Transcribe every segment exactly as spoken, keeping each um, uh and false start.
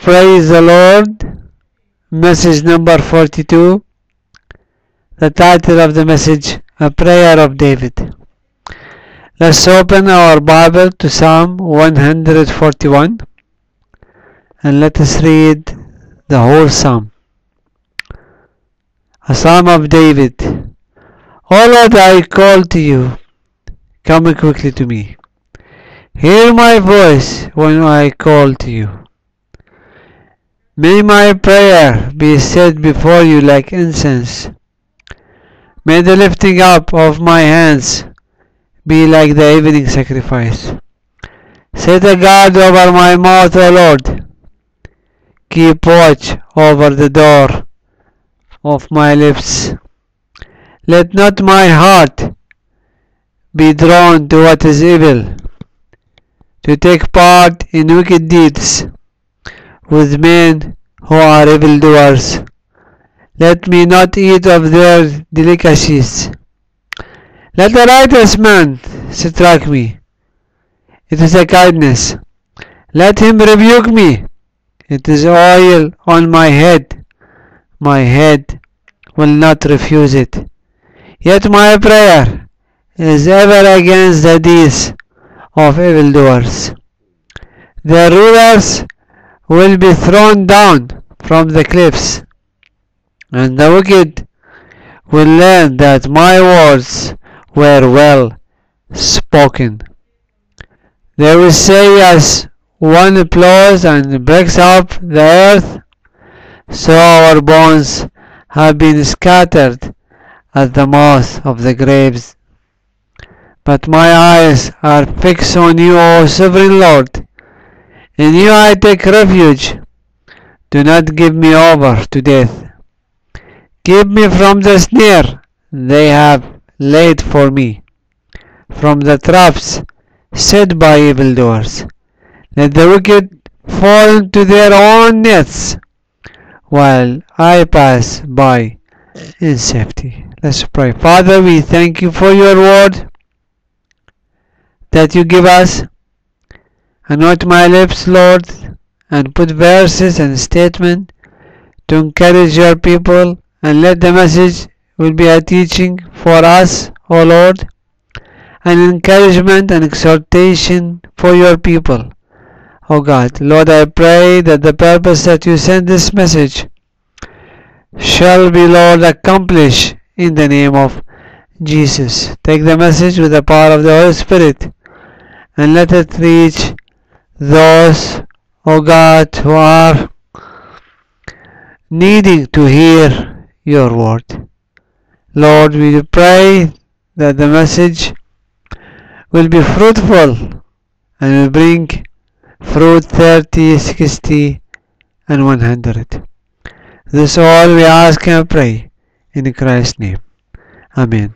Praise the Lord. Message number forty-two. The title of the message, A Prayer of David. Let's open our Bible to Psalm one hundred forty-one and let us read the whole Psalm. A Psalm of David. O Lord, I call to you. Come quickly to me. Hear my voice when I call to you. May my prayer be set before you like incense. May the lifting up of my hands be like the evening sacrifice. Set a guard over my mouth, O Lord. Keep watch over the door of my lips. Let not my heart be drawn to what is evil, to take part in wicked deeds with men who are evildoers. Let me not eat of their delicacies. Let a righteous man strike me. It is a kindness. Let him rebuke me. It is oil on my head. My head will not refuse it. Yet my prayer is ever against the deeds of evildoers. Their rulers will be thrown down from the cliffs, and the wicked will learn that my words were well spoken. They will say, as one plows and breaks up the earth, so our bones have been scattered at the mouth of the graves. But my eyes are fixed on you, O sovereign Lord. In you I take refuge. Do not give me over to death. Keep me from the snare they have laid for me, from the traps set by evildoers. Let the wicked fall into their own nets, while I pass by in safety. Let's pray. Father, we thank you for your word that you give us. Anoint my lips, Lord, and put verses and statements to encourage your people, and let the message will be a teaching for us, O Lord, an encouragement and exhortation for your people, O God. Lord, I pray that the purpose that you send this message shall be, Lord, accomplished in the name of Jesus. Take the message with the power of the Holy Spirit and let it reach those, O God, who are needing to hear your word. Lord, we pray that the message will be fruitful and will bring fruit thirty, sixty, and one hundred. This all we ask and pray in Christ's name. Amen.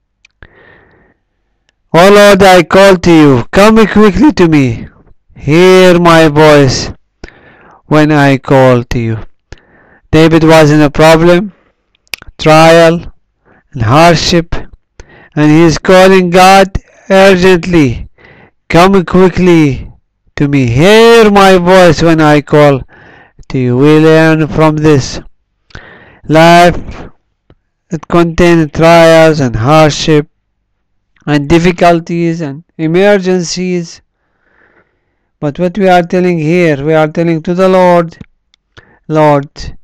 O Lord, I call to you. Come quickly to me. Hear my voice when I call to you. David was in a problem, trial, and hardship, and he is calling God urgently. Come quickly to me. Hear my voice when I call to you. We learn from this. Life, it contains trials and hardship and difficulties and emergencies. But what we are telling here, we are telling to the Lord, Lord,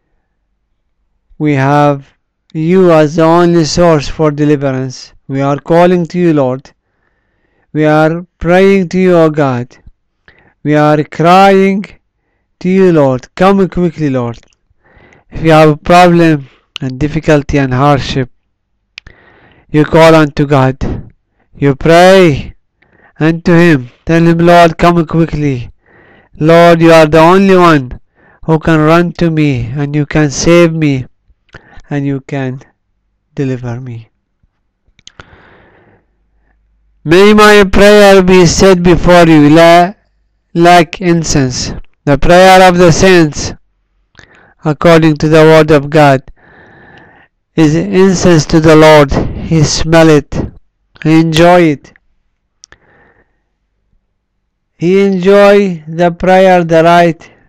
we have you as the only source for deliverance. We are calling to you, Lord. We are praying to you, O God. We are crying to you, Lord. Come quickly, Lord. If you have a problem and difficulty and hardship, you call unto God. You pray unto him. Tell him, Lord, come quickly. Lord, you are the only one who can run to me, and you can save me, and you can deliver me. May my prayer be set before you la- like incense. The prayer of the saints, according to the word of God, is incense to the Lord. He smell it. He enjoy it. He enjoy the prayer the right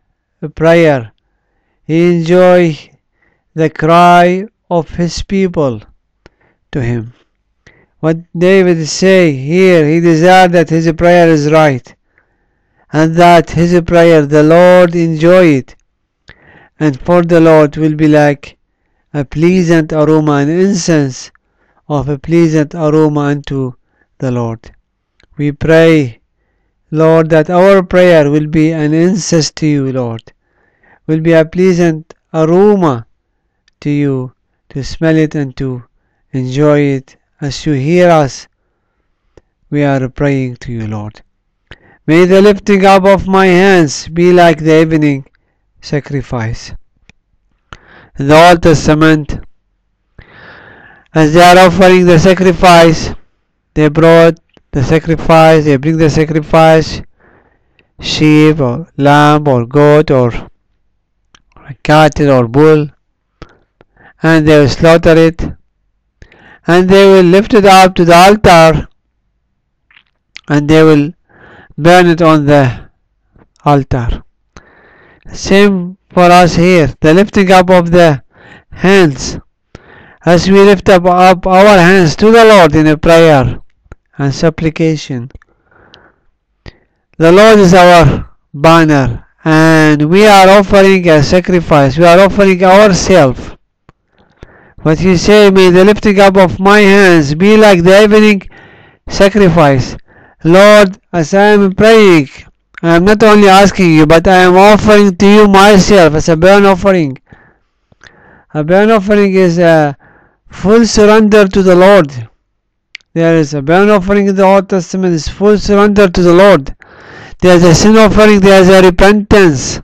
prayer. He enjoys the cry of his people to him. What David say here, he desired that his prayer is right, and that his prayer the Lord enjoy it, and for the Lord will be like a pleasant aroma, an incense of a pleasant aroma unto the Lord. We pray, Lord, that our prayer will be an incense to you, Lord, will be a pleasant aroma to you, to smell it and to enjoy it. As you hear us, we are praying to you, Lord. May the lifting up of my hands be like the evening sacrifice. In the Old Testament, as they are offering the sacrifice, they brought the sacrifice, they bring the sacrifice, sheep or lamb or goat or cattle or bull, and they will slaughter it, and they will lift it up to the altar, and they will burn it on the altar. Same for us here, the lifting up of the hands. As we lift up, up our hands to the Lord in a prayer and supplication, the Lord is our banner, and we are offering a sacrifice. We are offering ourselves. What you say, may the lifting up of my hands be like the evening sacrifice. Lord, as I am praying, I am not only asking you, but I am offering to you myself as a burnt offering. A burnt offering is a full surrender to the Lord. There is a burnt offering in the Old Testament, is full surrender to the Lord. There is a sin offering, there is a repentance.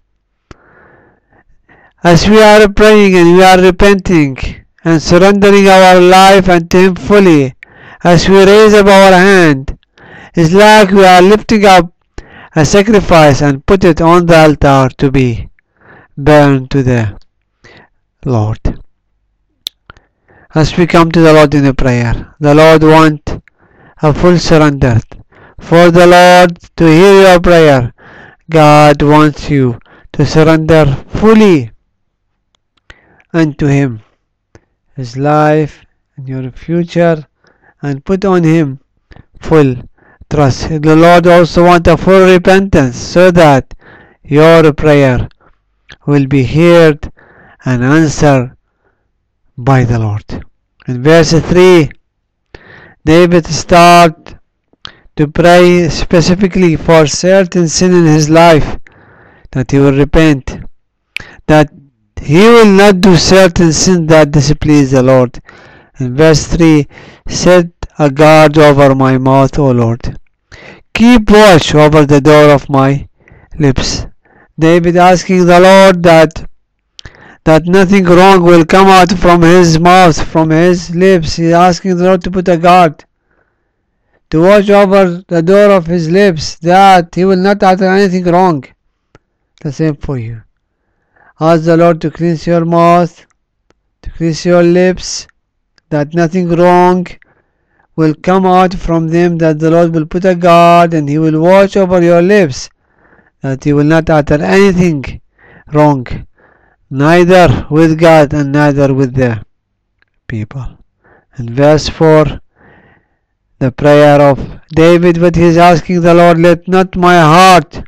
As we are praying and we are repenting and surrendering our life unto Him fully, as we raise up our hand, it's like we are lifting up a sacrifice and put it on the altar to be burned to the Lord. As we come to the Lord in a prayer, the Lord wants a full surrender. For the Lord to hear your prayer, God wants you to surrender fully unto Him, His life and your future, and put on Him full trust. The Lord also wants a full repentance, so that your prayer will be heard and answered by the Lord. In verse three, David starts to pray specifically for certain sin in his life, that he will repent, that he will not do certain sin that displease the Lord. In verse three, set a guard over my mouth, O Lord. Keep watch over the door of my lips. David asking the Lord that that nothing wrong will come out from his mouth, from his lips. He is asking the Lord to put a guard, to watch over the door of his lips, that he will not utter anything wrong. The same for you. Ask the Lord to cleanse your mouth, to cleanse your lips, that nothing wrong will come out from them, that the Lord will put a guard and He will watch over your lips, that He will not utter anything wrong, neither with God and neither with the people. In verse four, the prayer of David, what he is asking the Lord, let not my heart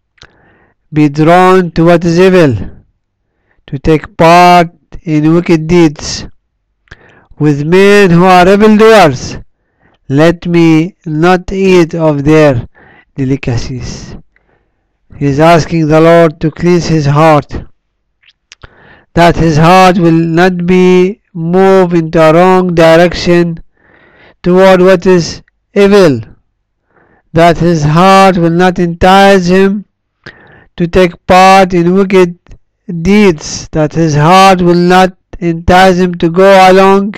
be drawn to what is evil, to take part in wicked deeds with men who are evildoers. Let me not eat of their delicacies. He is asking the Lord to cleanse his heart, that his heart will not be moved into a wrong direction toward what is evil, that his heart will not entice him to take part in wicked deeds, that his heart will not entice him to go along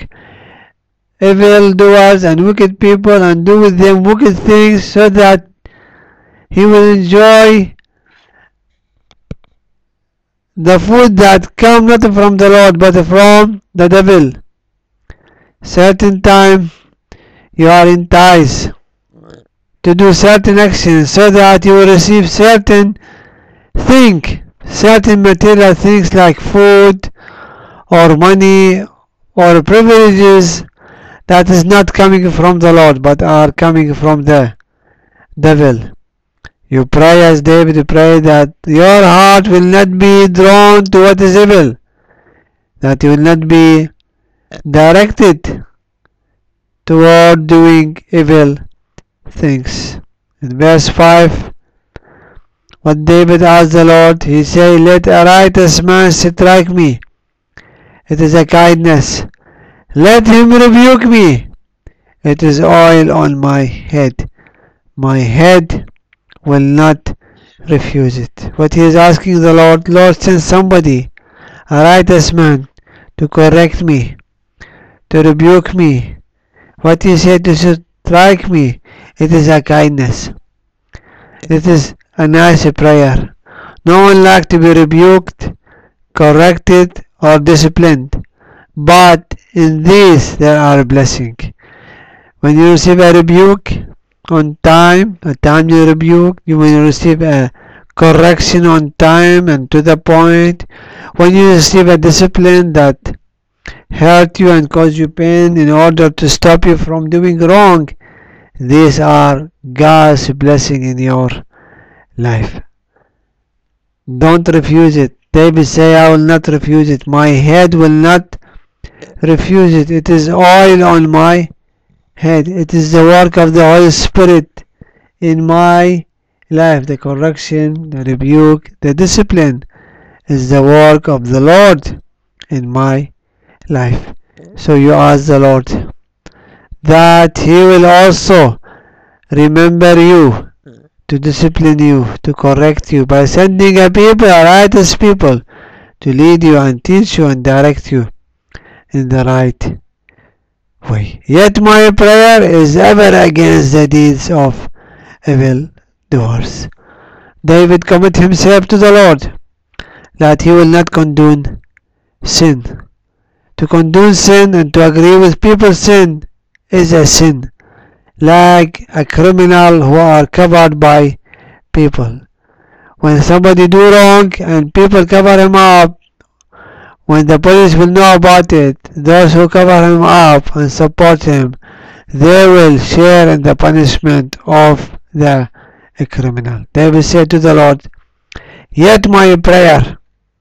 evil doers and wicked people and do with them wicked things, so that he will enjoy the food that come not from the Lord but from the devil. Certain time you are enticed to do certain actions, so that you will receive certain thing, certain material things like food or money or privileges that is not coming from the Lord but are coming from the devil. You pray as David prayed, that your heart will not be drawn to what is evil, that you will not be directed toward doing evil things. In verse five, what David asked the Lord, he said, let a righteous man strike me. It is a kindness. Let him rebuke me. It is oil on my head. My head will not refuse it. What he is asking the Lord, Lord, send somebody, a righteous man, to correct me, to rebuke me. What he said, to strike me, it is a kindness. It is a nice prayer. No one likes to be rebuked, corrected, or disciplined. But in this there are blessings. When you receive a rebuke on time, a timely rebuke, you will receive a correction on time and to the point. When you receive a discipline that hurt you and cause you pain in order to stop you from doing wrong, these are God's blessing in your life. Don't refuse it. David say, I will not refuse it. My head will not refuse it. It is oil on my head. It is the work of the Holy Spirit in my life. The correction, the rebuke, the discipline is the work of the Lord in my life. So you ask the Lord that He will also remember you, to discipline you, to correct you, by sending a people, a righteous people, to lead you and teach you and direct you in the right way. Yet my prayer is ever against the deeds of evil doers. David commit himself to the Lord, that he will not condone sin. To condone sin and to agree with people's sin is a sin, like a criminal who are covered by people. When somebody do wrong and people cover him up, when the police will know about it, those who cover him up and support him, they will share in the punishment of the criminal. David said to the Lord, yet my prayer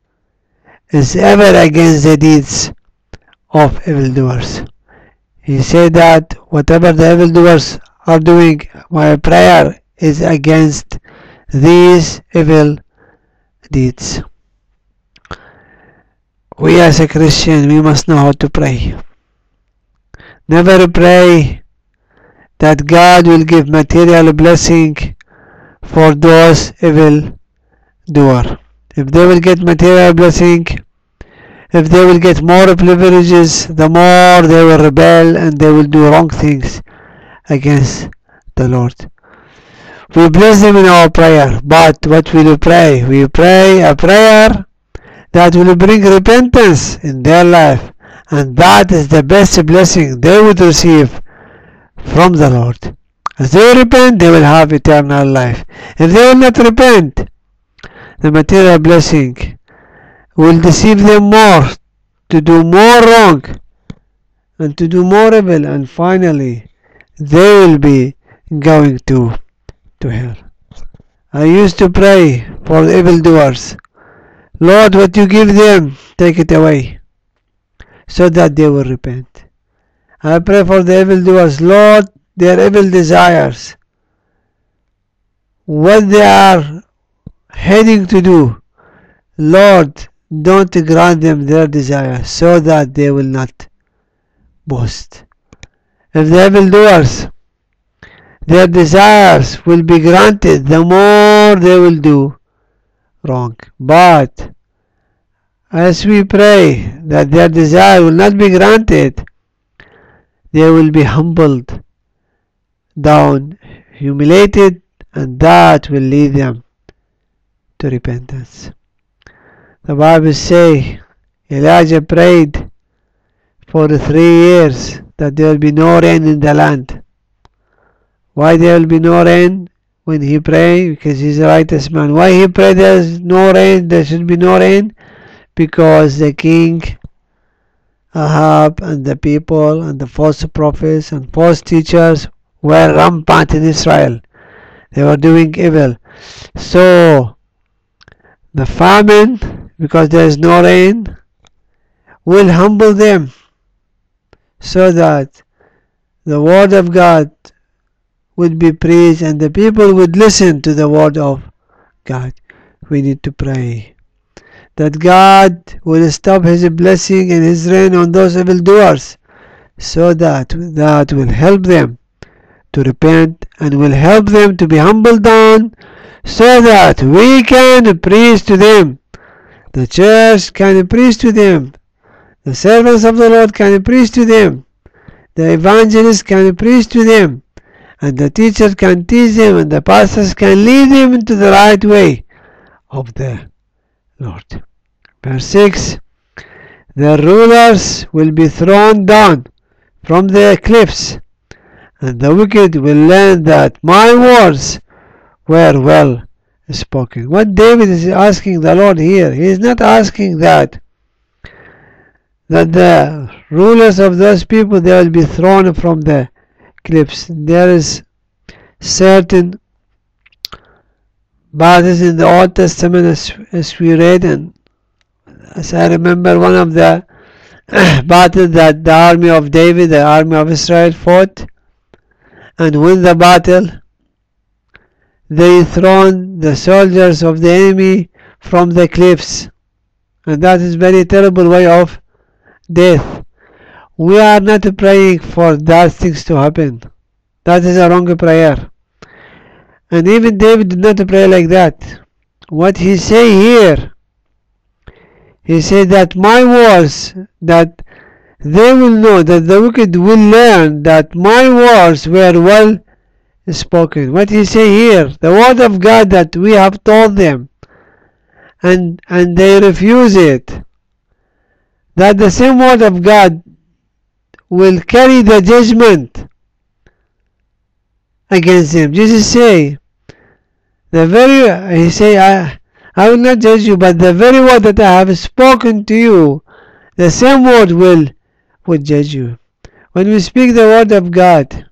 is ever against the deeds of evildoers. He said that whatever the evildoers are doing, my prayer is against these evil deeds. We as a Christian, we must know how to pray. Never pray that God will give material blessing for those evil doers. If they will get material blessing, if they will get more privileges, the more they will rebel and they will do wrong things against the Lord. We bless them in our prayer, but what will we pray? We pray a prayer that will bring repentance in their life, and that is the best blessing they would receive from the Lord. As they repent, they will have eternal life. If they will not repent, the material blessing will deceive them more, to do more wrong and to do more evil, and finally they will be going to to hell. I used to pray for the evildoers, Lord, what you give them, take it away, so that they will repent. I pray for the evildoers, Lord, their evil desires, what they are heading to do, Lord, don't grant them their desire, so that they will not boast. If the evildoers, their desires will be granted, the more they will do wrong. But as we pray that their desire will not be granted, they will be humbled down, humiliated, and that will lead them to repentance. The Bible says Elijah prayed for three years that there will be no rain in the land. Why there will be no rain? when he pray, because he's a righteous man. Why he pray there's no rain, there should be no rain? Because the king Ahab and the people and the false prophets and false teachers were rampant in Israel. They were doing evil. So the famine, because there is no rain, will humble them, so that the word of God would be preached and the people would listen to the word of God. We need to pray that God will stop his blessing and his rain on those evildoers, so that that will help them to repent and will help them to be humbled down, so that we can preach to them. The church can preach to them. The servants of the Lord can preach to them. The evangelists can preach to them. And the teacher can teach them, and the pastors can lead them into the right way of the Lord. Verse six, the rulers will be thrown down from the cliffs, and the wicked will learn that my words were well spoken. What David is asking the Lord here, he is not asking that that the rulers of those people, they will be thrown from the cliffs. There is certain battles in the Old Testament, as, as we read, and as I remember, one of the battles that the army of David, the army of Israel fought and win the battle, they thrown the soldiers of the enemy from the cliffs, and that is very terrible way of death. We are not praying for that things to happen. That is a wrong prayer. And even David did not pray like that. What he say here, he said that my words, that they will know, that the wicked will learn that my words were well spoken. What he say here, the word of God that we have told them, and and they refuse it, that the same word of God will carry the judgment against them. Jesus say, the very, he say, I, I will not judge you, but the very word that I have spoken to you, the same word will, will judge you. When we speak the word of God,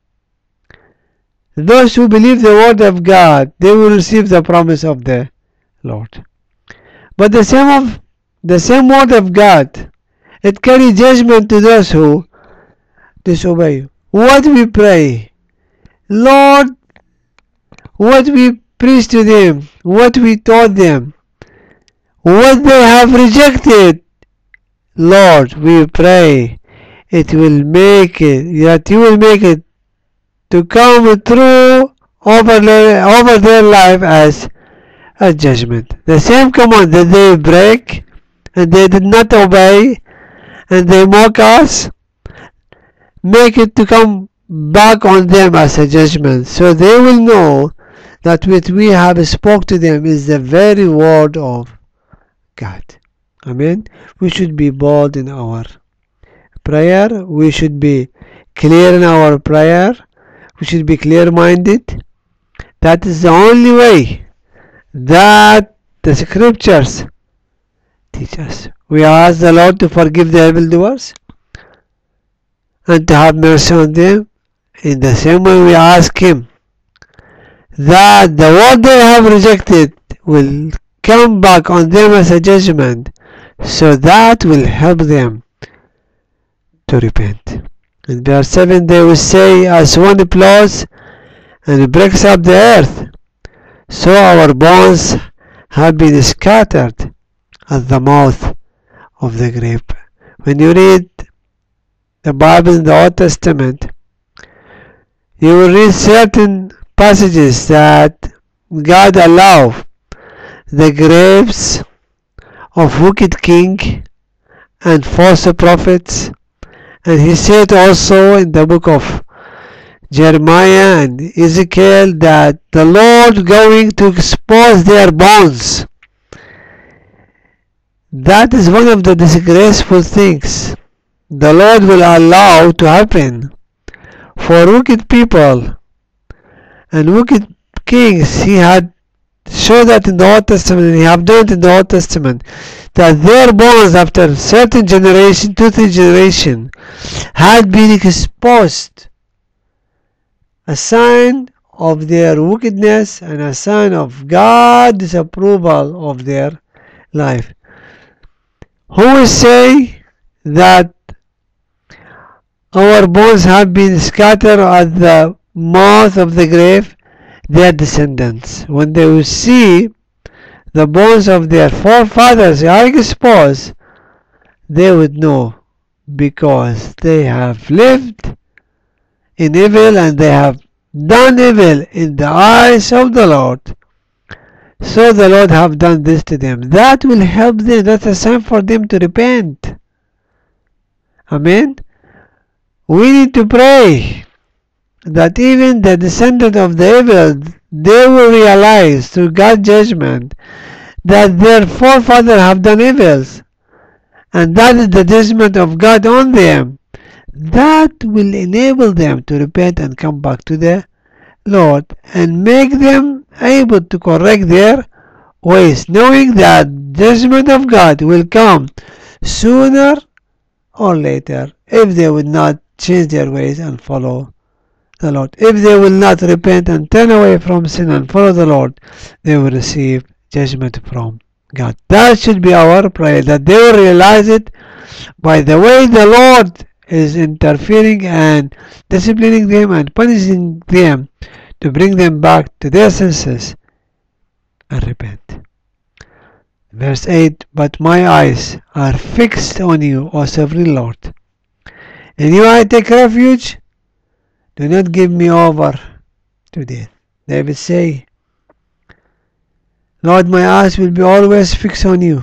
those who believe the word of God, they will receive the promise of the Lord. But the same of the same word of God, it carries judgment to those who disobey. What we pray, Lord, what we preach to them, what we taught them, what they have rejected, Lord, we pray it will make it, that you will make it to come through over their, over their life as a judgment. The same command that they break and they did not obey and they mock us, make it to come back on them as a judgment, so they will know that what we have spoke to them is the very word of God. Amen. We should be bold in our prayer. We should be clear in our prayer. We should be clear-minded. That is the only way that the scriptures teach us. We ask the Lord to forgive the evildoers and to have mercy on them. In the same way, we ask Him that the word they have rejected will come back on them as a judgment, so that will help them to repent. In verse seven, they will say, as one plows and breaks up the earth, so our bones have been scattered at the mouth of the grave. When you read the Bible in the Old Testament, you will read certain passages that God allowed the graves of wicked king and false prophets. And he said also in the book of Jeremiah and Ezekiel that the Lord going to expose their bones. That is one of the disgraceful things the Lord will allow to happen for wicked people and wicked kings, he had showed that in the Old Testament, and he have done it in the Old Testament, that their bones after certain generation, two, three generation, had been exposed. A sign of their wickedness and a sign of God's disapproval of their life. Who will say that our bones have been scattered at the mouth of the grave? Their descendants, when they will see the bones of their forefathers are exposed, they would know, because they have lived in evil and they have done evil in the eyes of the Lord. So the Lord have done this to them. That will help them. That's a sign for them to repent. Amen. We need to pray that even the descendant of the evil, they will realize through God's judgment that their forefathers have done evils, and that is the judgment of God on them. That will enable them to repent and come back to the Lord, and make them able to correct their ways, knowing that judgment of God will come sooner or later if they will not change their ways and follow the Lord. If they will not repent and turn away from sin and follow the Lord, they will receive judgment from God. That should be our prayer, that they will realize it by the way the Lord is interfering and disciplining them and punishing them to bring them back to their senses and repent. Verse eight, but my eyes are fixed on you, O sovereign Lord. In you I take refuge. Do not give me over to death. David say, Lord, my eyes will be always fixed on you.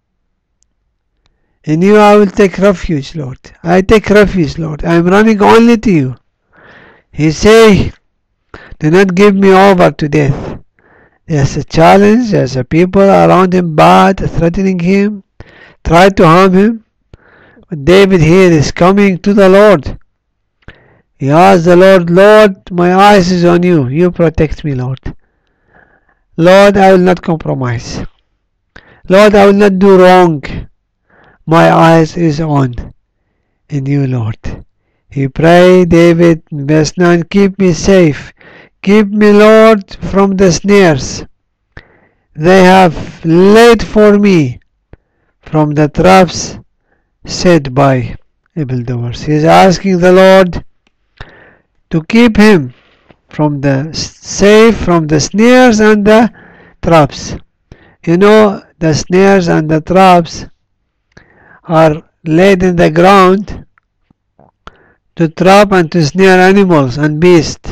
In you I will take refuge, Lord. I take refuge, Lord. I am running only to you. He say, do not give me over to death. There's a challenge. There's a people around him bad, threatening him, try to harm him. But David here is coming to the Lord. He asked the Lord, Lord, my eyes is on you. You protect me, Lord. Lord, I will not compromise. Lord, I will not do wrong. My eyes is on in you, Lord. He prayed, David, in verse nine, keep me safe. Keep me, Lord, from the snares they have laid for me, from the traps set by evildoers. He is asking the Lord to keep him from the safe from the snares and the traps. You know, the snares and the traps are laid in the ground to trap and to snare animals and beasts.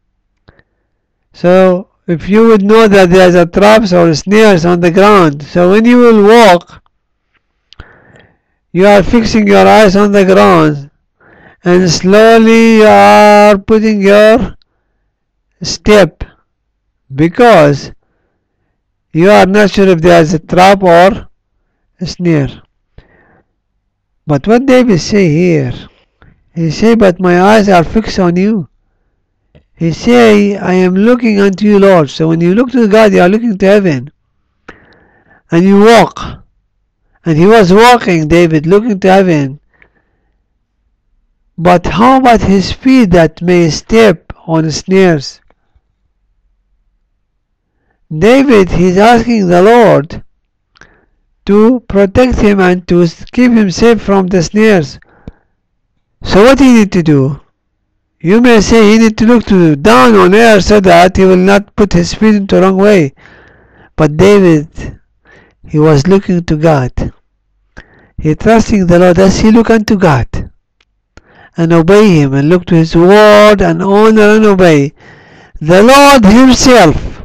So if you would know that there's a traps or snares on the ground, so when you will walk, you are fixing your eyes on the ground, and slowly you are putting your step, because you are not sure if there is a trap or a snare. But what David say here, he say, but my eyes are fixed on you. He say, I am looking unto you, Lord. So when you look to God, you are looking to heaven, and you walk. And he was walking, David, looking to heaven. But how about his feet that may step on snares? David, he's asking the Lord to protect him and to keep him safe from the snares. So what he need to do? You may say he need to look to down on earth so that he will not put his feet into the wrong way. But David, he was looking to God. He trusting the Lord as he look unto God and obey him and look to his word and honor and obey. The Lord himself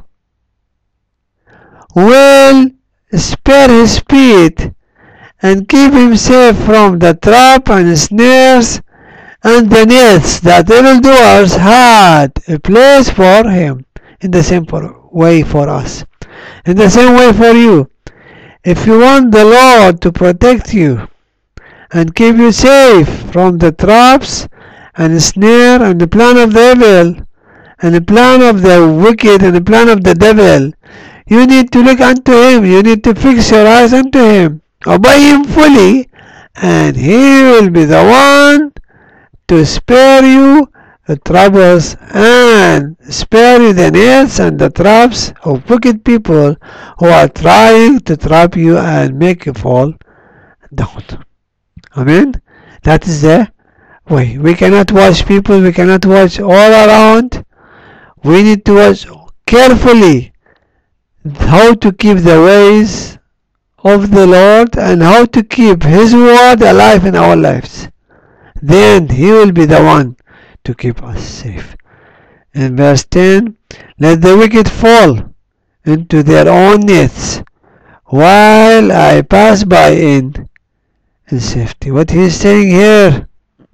will spare his feet and keep him safe from the trap and snares and the nets that evildoers had a place for him. In the same for, way for us. In the same way for you. If you want the Lord to protect you and keep you safe from the traps and snare and the plan of the evil and the plan of the wicked and the plan of the devil, you need to look unto him. You need to fix your eyes unto him. Obey him fully, and he will be the one to spare you the troubles and spare you the nets and the traps of wicked people who are trying to trap you and make you fall down. Amen? That is the way. We cannot watch people. We cannot watch all around. We need to watch carefully how to keep the ways of the Lord and how to keep His word alive in our lives. Then He will be the one to keep us safe. In verse ten, let the wicked fall into their own nets while I pass by in, in safety. What he is saying here,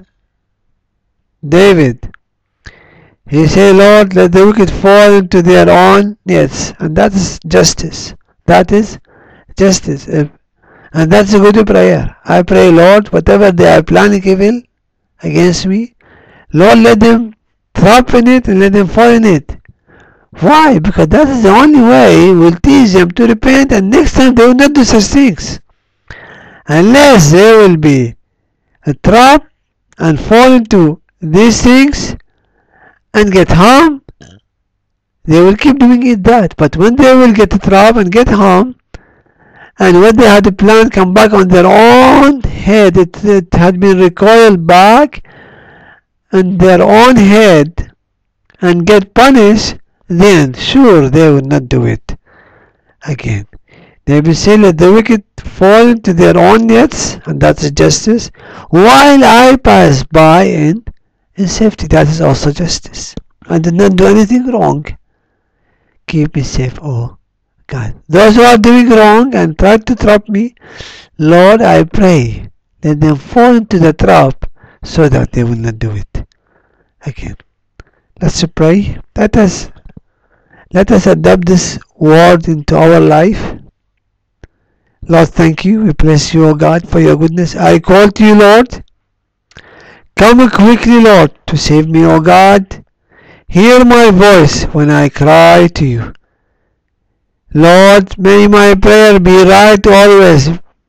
David, he said, Lord, let the wicked fall into their own nets. And that is justice. That is justice. And that's a good prayer. I pray, Lord, whatever they are planning evil against me, Lord, let them trap in it and let them fall in it. Why? Because that is the only way we'll teach them to repent, and next time they will not do such things. Unless they will be a trap and fall into these things and get harmed, they will keep doing it that. But when they will get a trap and get harmed, and when they had a plan come back on their own head, it, it had been recoiled back on their own head and get punished, then sure they will not do it again. They will say, let the wicked fall into their own nets, and that's justice, while I pass by in in safety. That is also justice. I did not do anything wrong. Keep me safe, oh God. Those who are doing wrong and try to trap me, Lord, I pray, let them fall into the trap so that they will not do it again. Let's pray. Let us let us adapt this word into our life. Lord, thank you. We bless you, O God, for your goodness. I call to you, Lord. Come quickly, Lord, to save me, O God. Hear my voice when I cry to you. Lord, may my prayer be right always,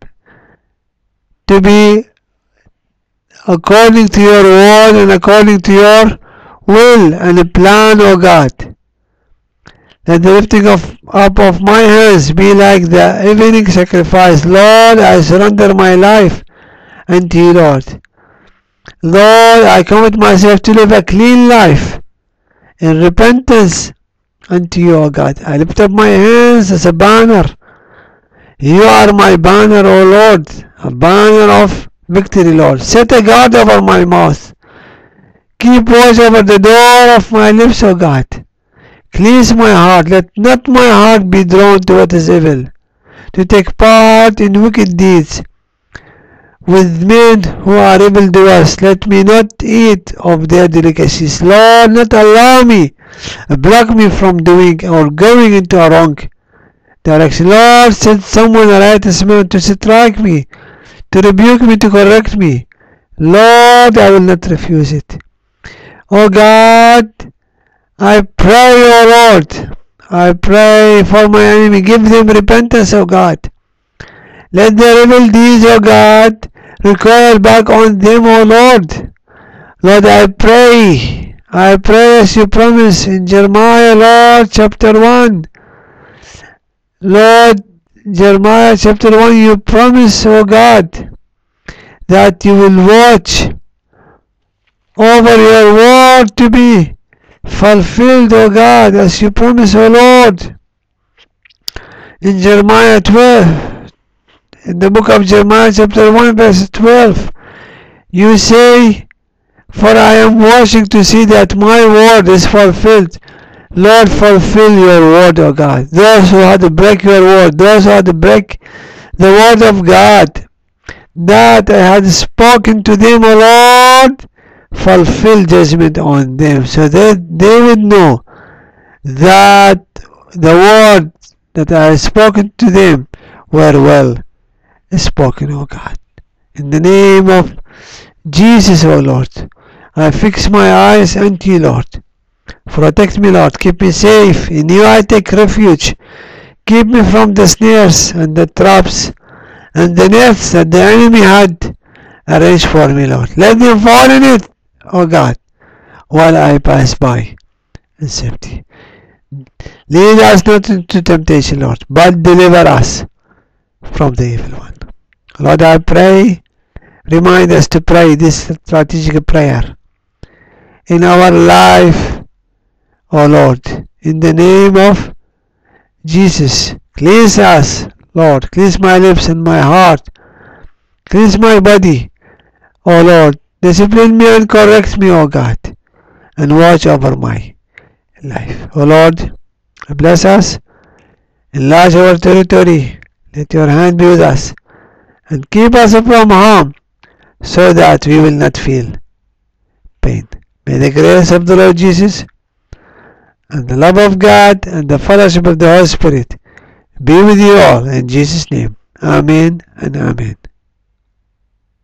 to be according to your word and according to your will and plan, O God. Let the lifting of, up of my hands be like the evening sacrifice. Lord, I surrender my life unto you, Lord. Lord, I commit myself to live a clean life in repentance unto you, O God. I lift up my hands as a banner. You are my banner, O Lord, a banner of victory, Lord. Set a guard over my mouth. Keep watch over the door of my lips, O God. Cleanse my heart. Let not my heart be drawn to what is evil, to take part in wicked deeds with men who are evildoers. Let me not eat of their delicacies. Lord, not allow me, block me from doing or going into a wrong direction. Lord, send someone a righteous man to strike me, to rebuke me, to correct me. Lord, I will not refuse it. Oh God, I pray, O Lord, I pray for my enemy. Give them repentance, O God. Let their evil deeds, O God, recoil back on them, O Lord. Lord, I pray, I pray as you promise in Jeremiah, Lord, chapter one. Lord, Jeremiah chapter one, you promise, O God, that you will watch over your word to be fulfilled, O God, as you promise, O Lord. In Jeremiah twelve, in the book of Jeremiah chapter one verse twelve, you say, for I am watching to see that my word is fulfilled. Lord, fulfill your word, O God. Those who had to break your word, those who had to break the word of God that I had spoken to them, O Lord, fulfill judgment on them, so that they would know that the words that I have spoken to them were well spoken, O God. In the name of Jesus, O Lord, I fix my eyes unto you, Lord. Protect me, Lord. Keep me safe. In you I take refuge. Keep me from the snares and the traps and the nets that the enemy had arranged for me, Lord. Let them fall in it, O God, while I pass by in safety. Lead us not into temptation, Lord, but deliver us from the evil one. Lord, I pray, remind us to pray this strategic prayer in our life, O Lord, in the name of Jesus. Cleanse us, Lord. Cleanse my lips and my heart. Cleanse my body, O Lord. Discipline me and correct me, O God, and watch over my life. O Lord, bless us. Enlarge our territory. Let your hand be with us and keep us from harm so that we will not feel pain. May the grace of the Lord Jesus and the love of God and the fellowship of the Holy Spirit be with you all in Jesus' name. Amen and amen.